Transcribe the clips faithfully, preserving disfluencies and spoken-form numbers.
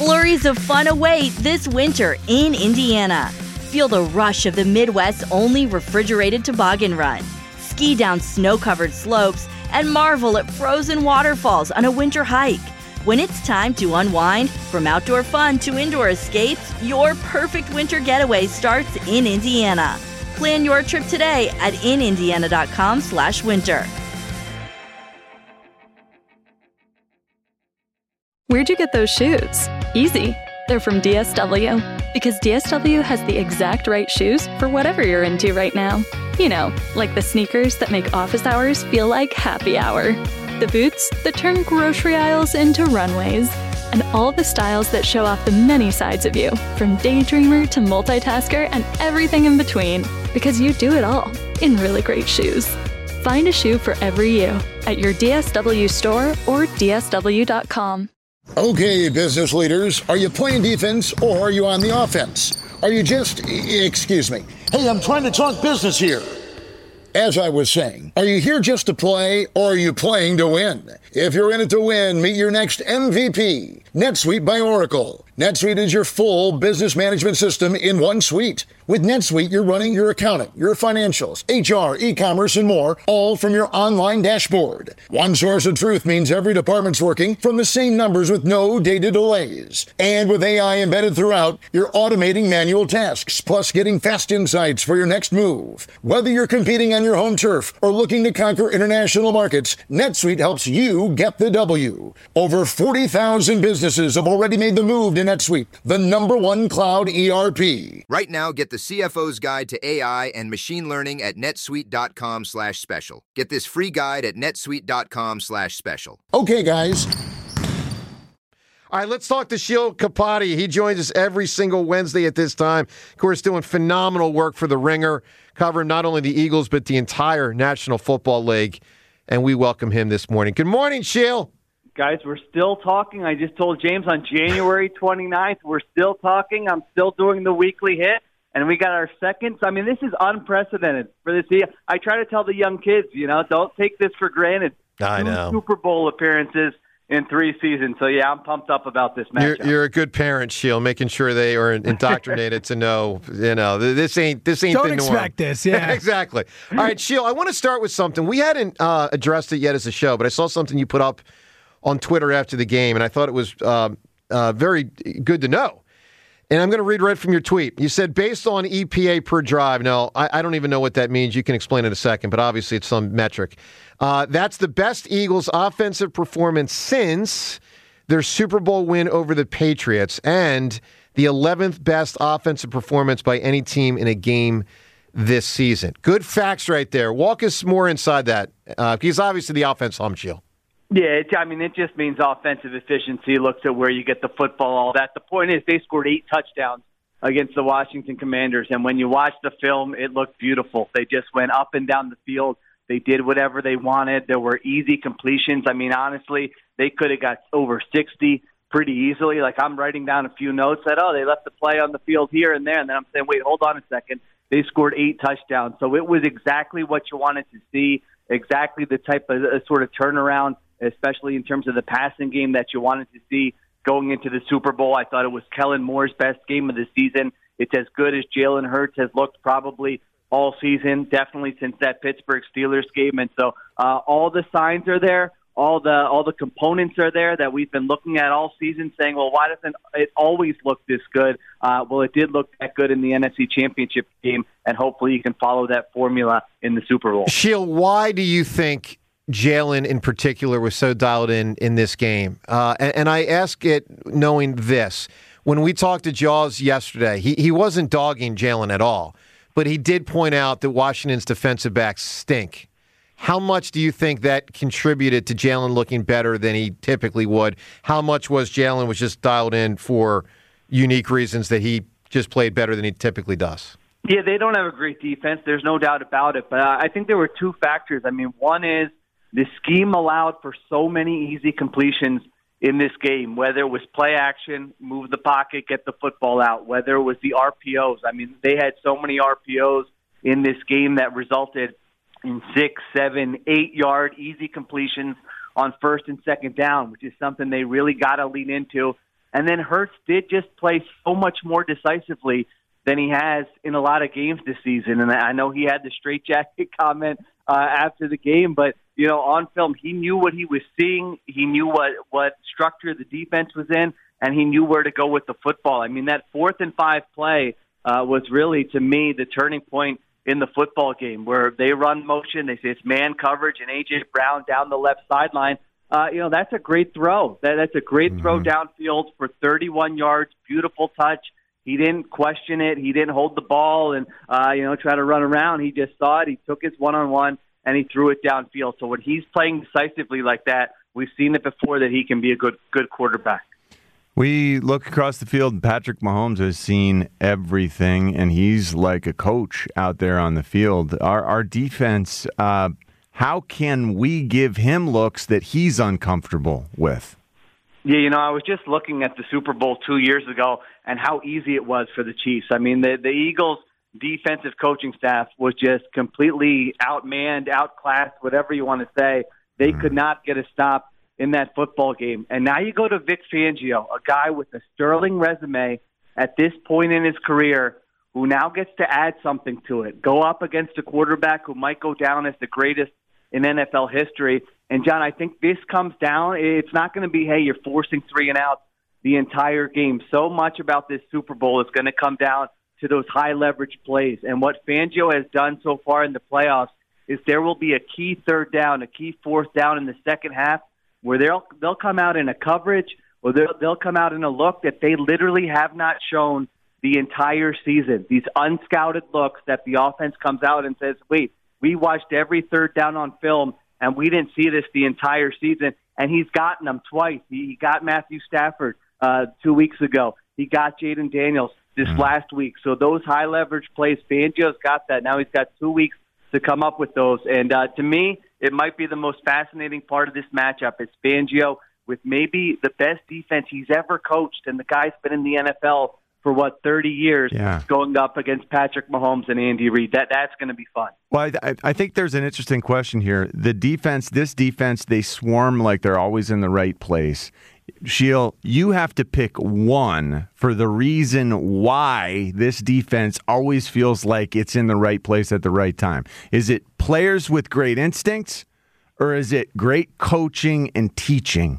Flurries of fun await this winter in Indiana. Feel the rush of the Midwest's only refrigerated toboggan run. Ski down snow-covered slopes and marvel at frozen waterfalls on a winter hike. When it's time to unwind, from outdoor fun to indoor escapes, your perfect winter getaway starts in Indiana. Plan your trip today at in indiana dot com slash winter. Where'd you get those shoes? Easy. They're from D S W. Because D S W has the exact right shoes for whatever you're into right now. You know, like the sneakers that make office hours feel like happy hour. The boots that turn grocery aisles into runways. And all the styles that show off the many sides of you, from daydreamer to multitasker and everything in between. Because you do it all in really great shoes. Find a shoe for every you at your D S W store or D S W dot com. Okay, business leaders, are you playing defense or are you on the offense? Are you just, excuse me, hey, I'm trying to talk business here. As I was saying, are you here just to play or are you playing to win? If you're in it to win, meet your next M V P, NetSuite by Oracle. NetSuite is your full business management system in one suite. With NetSuite, you're running your accounting, your financials, H R, e-commerce, and more, all from your online dashboard. One source of truth means every department's working from the same numbers with no data delays. And with A I embedded throughout, you're automating manual tasks, plus getting fast insights for your next move. Whether you're competing on your home turf or looking to conquer international markets, NetSuite helps you get the W. Over forty thousand businesses have already made the move to NetSuite, the number one cloud E R P. Right now, get the C F O's Guide to A I and Machine Learning at netsuite.com slash special. Get this free guide at netsuite.com slash special. Okay, guys. All right, let's talk to Sheil Kapadia. He joins us every single Wednesday at this time. Of course, doing phenomenal work for The Ringer, covering not only the Eagles, but the entire National Football League. And we welcome him this morning. Good morning, Sheil. Guys, we're still talking. I just told James on January twenty-ninth, we're still talking. I'm still doing the weekly hit, and we got our second. I mean, this is unprecedented for this year. I try to tell the young kids, you know, don't take this for granted. I Two know. Super Bowl appearances in three seasons. So, yeah, I'm pumped up about this matchup. You're, you're a good parent, Sheil, making sure they are indoctrinated to know, you know, this ain't this ain't Don't the norm. Don't expect this, yeah. Exactly. All right, Sheil, I want to start with something. We hadn't uh, addressed it yet as a show, but I saw something you put up on Twitter after the game, and I thought it was uh, uh, very good to know. And I'm going to read right from your tweet. You said, based on E P A per drive. Now, I, I don't even know what that means. You can explain in a second, but obviously it's some metric. Uh, that's the best Eagles offensive performance since their Super Bowl win over the Patriots, and the eleventh best offensive performance by any team in a game this season. Good facts right there. Walk us more inside that, uh, because obviously the offense hums, Sheil. Yeah, it, I mean, it just means offensive efficiency, looks at where you get the football, all that. The point is they scored eight touchdowns against the Washington Commanders, and when you watch the film, it looked beautiful. They just went up and down the field. They did whatever they wanted. There were easy completions. I mean, honestly, they could have got over sixty pretty easily. Like, I'm writing down a few notes that, oh, they left the play on the field here and there, and then I'm saying, wait, hold on a second. They scored eight touchdowns. So it was exactly what you wanted to see, exactly the type of uh, sort of turnaround, especially in terms of the passing game that you wanted to see going into the Super Bowl. I thought it was Kellen Moore's best game of the season. It's as good as Jalen Hurts has looked probably all season, definitely since that Pittsburgh Steelers game. And so uh, all the signs are there. All the all the components are there that we've been looking at all season, saying, well, why doesn't it always look this good? Uh, well, it did look that good in the N F C Championship game, and hopefully you can follow that formula in the Super Bowl. Sheil, why do you think Jalen in particular was so dialed in in this game? Uh, and, and I ask it knowing this. When we talked to Jaws yesterday, he, he wasn't dogging Jalen at all, but he did point out that Washington's defensive backs stink. How much do you think that contributed to Jalen looking better than he typically would? How much was Jalen was just dialed in for unique reasons that he just played better than he typically does? Yeah, they don't have a great defense. There's no doubt about it. But uh, I think there were two factors. I mean, one is the scheme allowed for so many easy completions in this game, whether it was play action, move the pocket, get the football out, whether it was the R P Os. I mean, they had so many R P Os in this game that resulted in six, seven, eight-yard easy completions on first and second down, which is something they really got to lean into And then Hurts did just play so much more decisively than he has in a lot of games this season. And I know he had the straitjacket comment uh, after the game, but, you know, on film, he knew what he was seeing. He knew what, what structure the defense was in, and he knew where to go with the football. I mean, that fourth and five play uh, was really, to me, the turning point in the football game, where they run motion, they say it's man coverage, and A J. Brown down the left sideline. Uh, you know, that's a great throw. That, that's a great mm-hmm. throw downfield for thirty-one yards, beautiful touch. He didn't question it. He didn't hold the ball and, uh, you know, try to run around. He just saw it. He took his one-on-one, and he threw it downfield. So when he's playing decisively like that, we've seen it before that he can be a good good quarterback. We look across the field, and Patrick Mahomes has seen everything, and he's like a coach out there on the field. Our, our defense, uh, how can we give him looks that he's uncomfortable with? Yeah, you know, I was just looking at the Super Bowl two years ago and how easy it was for the Chiefs. I mean, the, the Eagles' defensive coaching staff was just completely outmanned, outclassed, whatever you want to say. They mm. could not get a stop in that football game. And now you go to Vic Fangio, a guy with a sterling resume at this point in his career, who now gets to add something to it. Go up against a quarterback who might go down as the greatest in N F L history. And, John, I think this comes down. It's not going to be, hey, you're forcing three and out the entire game. So much about this Super Bowl is going to come down to those high-leverage plays. And what Fangio has done so far in the playoffs is there will be a key third down, a key fourth down in the second half where they'll they'll come out in a coverage or they'll, they'll come out in a look that they literally have not shown the entire season. These unscouted looks that the offense comes out and says, wait, we watched every third down on film, and we didn't see this the entire season. And he's gotten them twice. He got Matthew Stafford uh, two weeks ago. He got Jaden Daniels this mm-hmm. last week. So those high-leverage plays, Fangio's got that. Now he's got two weeks to come up with those. And uh, to me, it might be the most fascinating part of this matchup. It's Fangio with maybe the best defense he's ever coached, and the guy's been in the N F L for, what, thirty years, yeah. going up against Patrick Mahomes and Andy Reid. That That's going to be fun. Well, I, I think there's an interesting question here. The defense, this defense, they swarm like they're always in the right place. Sheil, you have to pick one for the reason why this defense always feels like it's in the right place at the right time. Is it players with great instincts, or is it great coaching and teaching?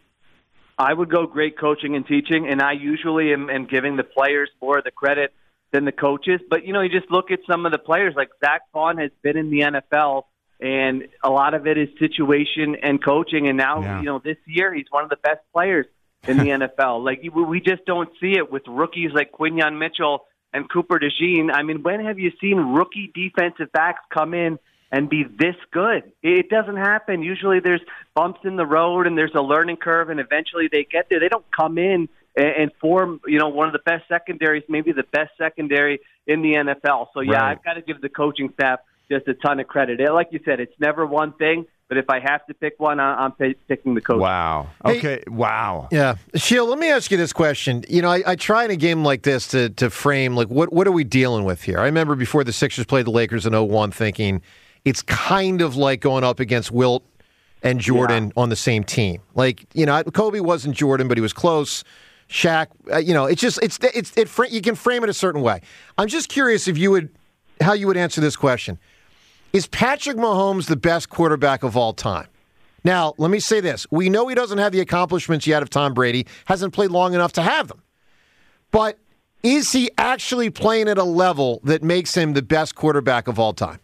I would go great coaching and teaching, and I usually am, am giving the players more of the credit than the coaches. But, you know, you just look at some of the players. Like Zach Vaughn has been in the N F L, and a lot of it is situation and coaching. And now, yeah. you know, this year he's one of the best players in the N F L. Like, we just don't see it with rookies like Quinyon Mitchell and Cooper DeJean. I mean, when have you seen rookie defensive backs come in and be this good? It doesn't happen. Usually there's bumps in the road and there's a learning curve, and eventually they get there. They don't come in and form, you know, one of the best secondaries, maybe the best secondary in the N F L. So, yeah, right. I've got to give the coaching staff just a ton of credit. Like you said, it's never one thing, but if I have to pick one, I'm picking the coach. Wow. Okay, hey, wow. Yeah. Sheil, let me ask you this question. You know, I, I try in a game like this to to frame, like, what, what are we dealing with here? I remember before the Sixers played the Lakers in oh one thinking it's kind of like going up against Wilt and Jordan yeah. on the same team. Like, you know, Kobe wasn't Jordan, but he was close. Shaq, uh, you know, it's just, it's, it's, it, you can frame it a certain way. I'm just curious if you would, how you would answer this question. Is Patrick Mahomes the best quarterback of all time? Now, let me say this. We know he doesn't have the accomplishments yet of Tom Brady, hasn't played long enough to have them. But is he actually playing at a level that makes him the best quarterback of all time?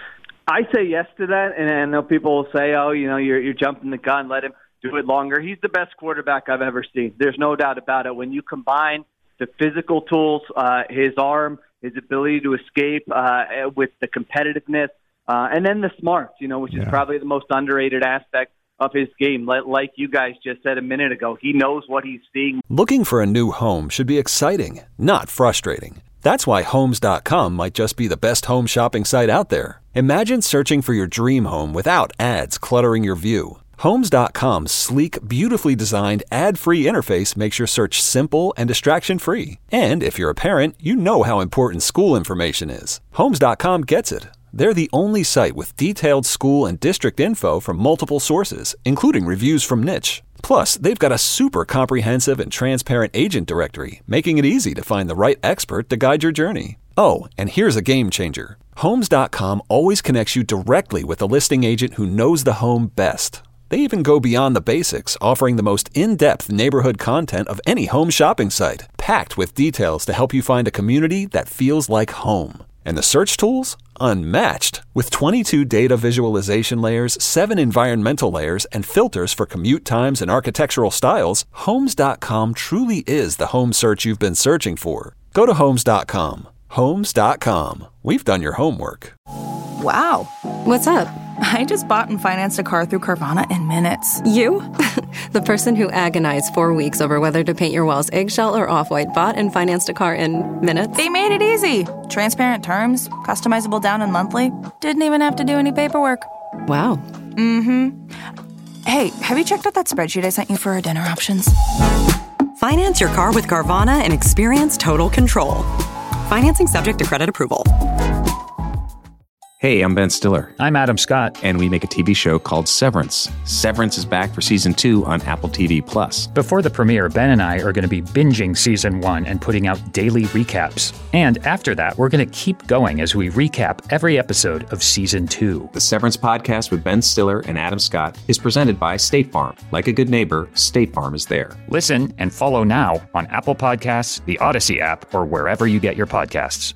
I say yes to that, and I know people will say, oh, you know, you're, you're jumping the gun, let him do it longer. He's the best quarterback I've ever seen. There's no doubt about it. When you combine the physical tools, uh, his arm, his ability to escape uh, with the competitiveness, Uh, and then the smarts, you know, which is yeah. probably the most underrated aspect of his game. Like you guys just said a minute ago, he knows what he's seeing. Looking for a new home should be exciting, not frustrating. That's why Homes dot com might just be the best home shopping site out there. Imagine searching for your dream home without ads cluttering your view. Homes dot com's sleek, beautifully designed, ad-free interface makes your search simple and distraction-free. And if you're a parent, you know how important school information is. Homes dot com gets it. They're the only site with detailed school and district info from multiple sources, including reviews from Niche. Plus, they've got a super comprehensive and transparent agent directory, making it easy to find the right expert to guide your journey. Oh, and here's a game changer. Homes dot com always connects you directly with a listing agent who knows the home best. They even go beyond the basics, offering the most in-depth neighborhood content of any home shopping site, packed with details to help you find a community that feels like home. And the search tools? Unmatched. With twenty-two data visualization layers, seven environmental layers, and filters for commute times and architectural styles, Homes dot com truly is the home search you've been searching for. Go to Homes dot com. Homes dot com. We've done your homework. Wow. What's up? I just bought and financed a car through Carvana in minutes. You? The person who agonized four weeks over whether to paint your walls eggshell or off-white bought and financed a car in minutes? They made it easy. Transparent terms, customizable down and monthly. Didn't even have to do any paperwork. Wow. Mm-hmm. Hey, have you checked out that spreadsheet I sent you for our dinner options? Finance your car with Carvana and experience total control. Financing subject to credit approval. Hey, I'm Ben Stiller. I'm Adam Scott. And we make a T V show called Severance. Severance is back for season two on Apple T V Plus. Before the premiere, Ben and I are going to be binging season one and putting out daily recaps. And after that, we're going to keep going as we recap every episode of season two. The Severance podcast with Ben Stiller and Adam Scott is presented by State Farm. Like a good neighbor, State Farm is there. Listen and follow now on Apple Podcasts, the Odyssey app, or wherever you get your podcasts.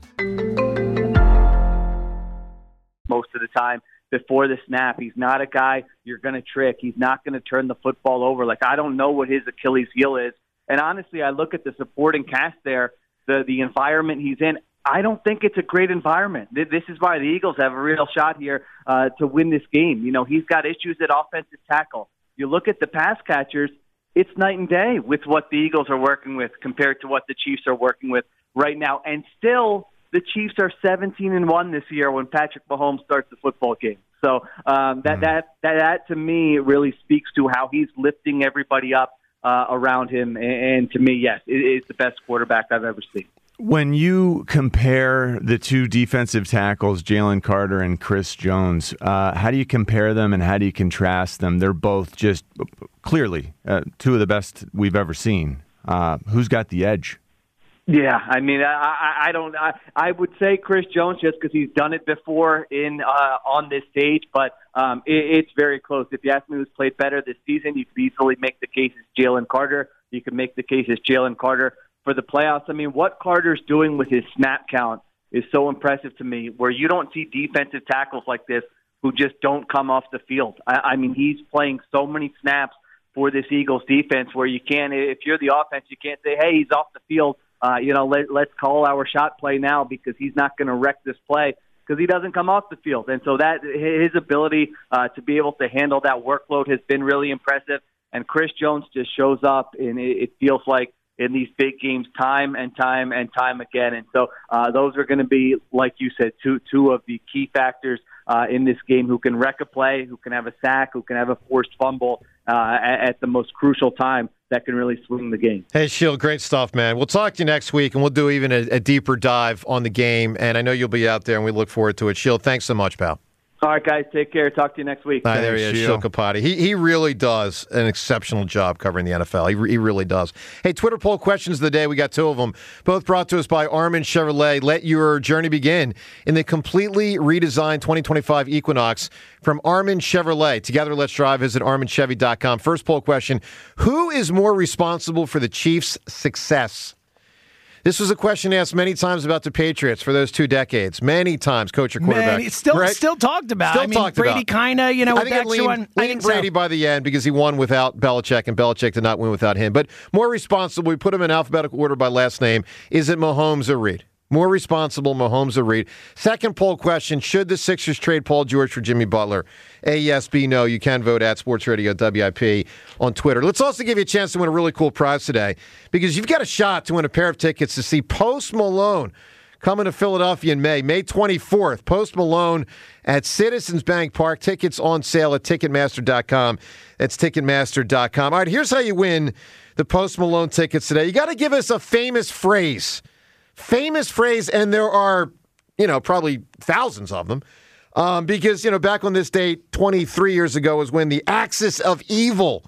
Most of the time before the snap, he's not a guy you're going to trick. He's not going to turn the football over. Like, I don't know what his Achilles heel is. And honestly, I look at the supporting cast there, the the environment he's in. I don't think it's a great environment. This is why the Eagles have a real shot here uh, to win this game. You know, he's got issues at offensive tackle. You look at the pass catchers, it's night and day with what the Eagles are working with compared to what the Chiefs are working with right now. And still, the Chiefs are seventeen and one this year when Patrick Mahomes starts the football game. So um, that, mm. that that that to me really speaks to how he's lifting everybody up uh, around him. And, and to me, yes, it is the best quarterback I've ever seen. When you compare the two defensive tackles, Jalen Carter and Chris Jones, uh, how do you compare them and how do you contrast them? They're both just clearly uh, two of the best we've ever seen. Uh, who's got the edge? Yeah, I mean, I, I, I don't. I, I would say Chris Jones just because he's done it before in uh, on this stage, but um, it, it's very close. If you ask me who's played better this season, you could easily make the case as Jalen Carter. You could make the case as Jalen Carter for the playoffs. I mean, what Carter's doing with his snap count is so impressive to me, where you don't see defensive tackles like this who just don't come off the field. I, I mean, he's playing so many snaps for this Eagles defense where you can't, if you're the offense, you can't say, hey, he's off the field. Uh, you know, let, let's call our shot play now because he's not going to wreck this play because he doesn't come off the field. And so that his ability uh, to be able to handle that workload has been really impressive. And Chris Jones just shows up, and it, it feels like in these big games time and time and time again. And so uh, those are going to be, like you said, two two of the key factors uh, in this game, who can wreck a play, who can have a sack, who can have a forced fumble uh, at, at the most crucial time that can really swing the game. Hey, Shield, great stuff, man. We'll talk to you next week, and we'll do even a, a deeper dive on the game. And I know you'll be out there, and we look forward to it. Shield, thanks so much, pal. All right, guys, take care. Talk to you next week. All right, there he is, Shield Kapati. He he really does an exceptional job covering the N F L. He, he really does. Hey, Twitter poll questions of the day. We got two of them, both brought to us by Armin Chevrolet. Let your journey begin in the completely redesigned twenty twenty-five Equinox from Armin Chevrolet. Together, let's drive. Visit armin chevy dot com. First poll question, who is more responsible for the Chiefs' success? This was a question asked many times about the Patriots for those two decades. Many times, coach or quarterback. Man, it's still right? still talked about. Still I mean, talked Brady about. kind of, you know, I think it leaned, one. leaned I think Brady so. by the end because he won without Belichick, and Belichick did not win without him. But more responsible, we put him in alphabetical order by last name. Is it Mahomes or Reed? More responsible, Mahomes or Reed? Second poll question, should the Sixers trade Paul George for Jimmy Butler? A, yes, B, no. You can vote at Sports Radio W I P on Twitter. Let's also give you a chance to win a really cool prize today, because you've got a shot to win a pair of tickets to see Post Malone coming to Philadelphia in May, May twenty-fourth. Post Malone at Citizens Bank Park. Tickets on sale at Ticketmaster dot com. That's Ticketmaster dot com. All right, here's how you win the Post Malone tickets today. You got to give us a famous phrase. Famous phrase, and there are, you know, probably thousands of them. Um, because, you know, back on this date, twenty-three years ago, was when the Axis of Evil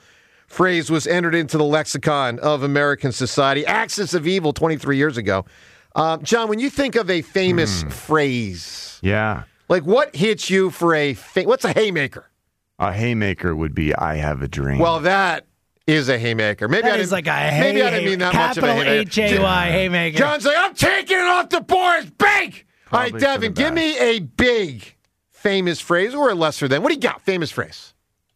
phrase was entered into the lexicon of American society. Axis of evil twenty-three years ago. Uh, John, when you think of a famous mm. phrase, yeah, like what hits you for a fa- what's a haymaker? A haymaker would be "I have a dream." Well, that is a haymaker. Maybe that I is didn't, like a hay, maybe I didn't mean that much of a haymaker. H A Y haymaker. John's like, I'm taking it off the board. It's big. All right, Devin, give me a big famous phrase or a lesser than. What do you got? Famous phrase.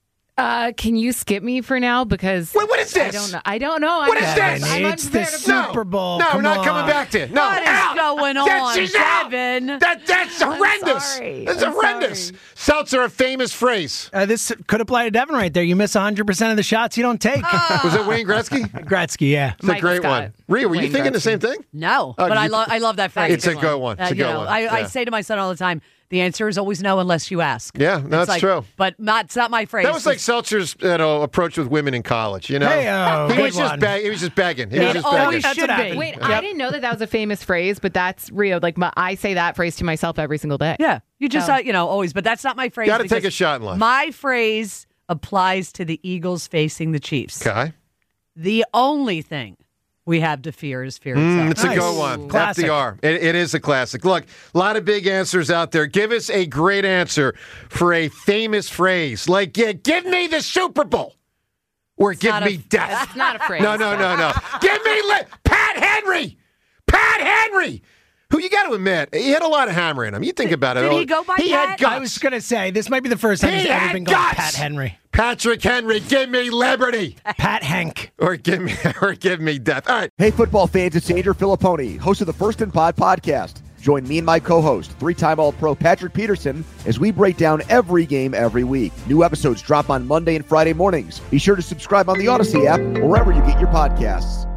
Uh, can you skip me for now? Because Wait, what is this? I don't know. I don't know. What I'm is this? I'm it's the Super Bowl. No, Come we're not on. coming back to it. No, What is out. going on, That's, she's out. Devin? That, that's horrendous. sorry. That's I'm horrendous. sorry. Seltzer, a famous phrase. Uh, this could apply to Devin right there. You miss one hundred percent of the shots you don't take. Was it Wayne Gretzky? Gretzky, yeah. It's a Mike great Scott. one. Rhea, were you Wayne thinking the Gretzky. same thing? No, Oh, but I, you- lo- I love that phrase. It's a good one. It's Uh, a you good know, one. I, I Yeah. say to my son all the time, the answer is always no unless you ask. Yeah, no, It's that's like- true. But not, it's not my phrase. That was like Seltzer's you know, approach with women in college. You know, Hey, oh, he good was just one. beg- he was just begging. He It was just always begging. should That's be. what Wait, Yep. I didn't know that that was a famous phrase, but that's Rio. Like my, I say that phrase to myself every single day. Yeah, you just, So- uh, you know, always. But that's not my phrase. Got to take because a shot in life. My phrase applies to the Eagles facing the Chiefs. Okay, The only thing we have to fear is fear Mm, itself. it's a Nice. good one. Classic. F D R. It, it is a classic. Look, a lot of big answers out there. Give us a great answer for a famous phrase, like yeah, "Give me the Super Bowl," or "Give not me a- death." It's not a phrase. No, no, no, no. Give me li- Pat Henry. Pat Henry. Who you got to admit, he had a lot of hammer in him. You think about it. did he go by He Pat? had guts. I was going to say, this might be the first time He he's ever had been called guts. Pat Henry. Patrick Henry, give me liberty, Pat Hank. or give me, or give me death. All right. Hey, football fans, it's Andrew Filipponi, host of the First and Pod podcast. Join me and my co-host, three-time All-Pro Patrick Peterson, as we break down every game every week. New episodes drop on Monday and Friday mornings. Be sure to subscribe on the Odyssey app or wherever you get your podcasts.